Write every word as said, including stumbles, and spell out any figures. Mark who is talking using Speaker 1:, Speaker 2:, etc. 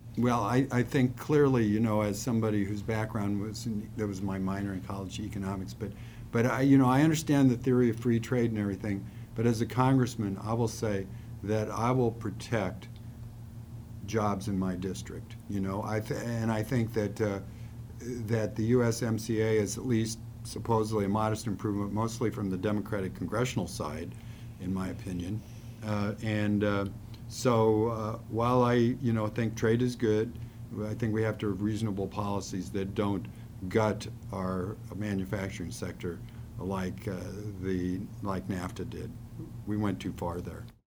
Speaker 1: Well, I, I think clearly, you know, as somebody whose background was in, that was my minor in college economics, but but I, you know, I understand the theory of free trade and everything. But as a congressman, I will say that I will protect jobs in my district. You know, I th- and I think that uh, that the U S M C A is at least supposedly a modest improvement, mostly from the Democratic congressional side, in my opinion. Uh, and uh, so uh, while I, you know, think trade is good, I think we have to have reasonable policies that don't gut our manufacturing sector like uh, the like NAFTA did. We went too far there.